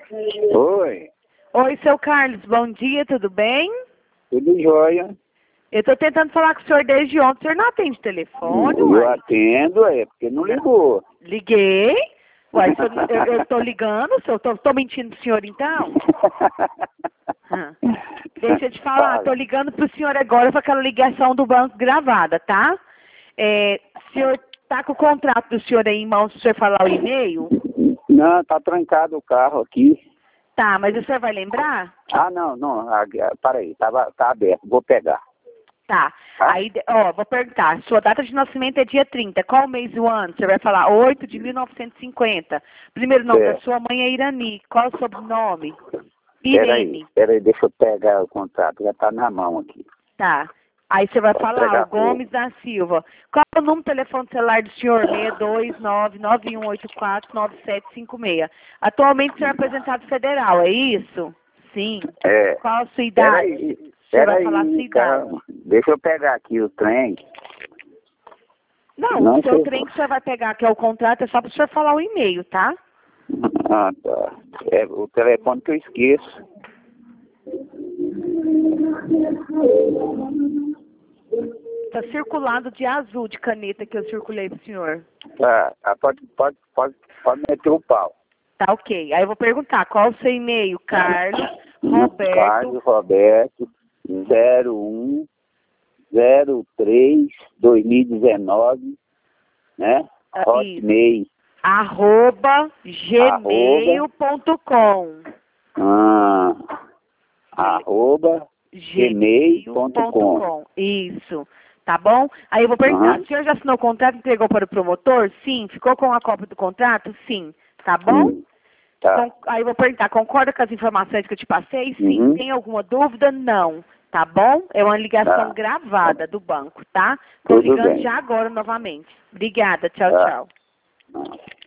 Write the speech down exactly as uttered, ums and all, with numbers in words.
Oi, Oi, seu Carlos, bom dia, tudo bem? tudo jóia? Eu tô tentando falar com o senhor desde ontem, o senhor não atende telefone, Eu uai? atendo, é, porque não ligou. Liguei. Uai, o senhor- eu, eu tô ligando, eu tô, tô mentindo pro senhor então? Hã. Deixa eu te falar, tô ligando pro senhor agora com aquela ligação do banco gravada, tá? É, o senhor tá com o contrato do senhor aí em mãos, se o senhor falar o e-mail? Não, tá trancado o carro aqui. Tá, mas o senhor vai lembrar? Ah, não, não, ah, para aí, tava, tá aberto, vou pegar. Tá. Tá? Aí, ó, vou perguntar. Sua data de nascimento é dia trinta. Qual mês do ano? Você vai falar oito de mil novecentos e cinquenta. Primeiro nome da Certo. sua mãe é Irani. Qual o sobrenome? Peraí, Irene. peraí, deixa eu pegar o contrato, já tá na mão aqui. Tá. Aí você vai Pode falar pegar o Gomes da Silva. Qual é o número do telefone celular do senhor? seis dois nove, nove um oito quatro, nove sete cinco seis. Atualmente o senhor é aposentado federal, é isso? Sim. É, Qual a sua idade? peraí, O senhor vai falar a sua peraí, idade. calma. Deixa eu pegar aqui o trem. Não, Não o seu sei. trem que o senhor vai pegar, que é o contrato, é só para o senhor falar o e-mail, tá? Ah, tá. É o telefone que eu esqueço. Tá circulado de azul de caneta que eu circulei pro senhor. Tá, ah, pode, pode, pode, pode meter o pau. Tá ok. Aí eu vou perguntar, qual o seu e-mail? Carlos Roberto. Carlos Roberto, zero um zero três dois mil e dezenove, né? Ah, Hotmail. Arroba gmail ponto com. Ah, arroba gmail ponto com. Isso. Tá bom? Aí eu vou perguntar, Aham. o senhor já assinou o contrato e entregou para o promotor? Sim. Ficou com a cópia do contrato? Sim. Tá bom? Hum, tá. Con- Aí eu vou perguntar, concorda com as informações que eu te passei? Sim. Uhum. Tem alguma dúvida? Não. Tá bom? É uma ligação Tá. gravada do banco, tá? Tô Tudo ligando bem. já agora novamente. Obrigada. Tchau, Tá. tchau. Ah.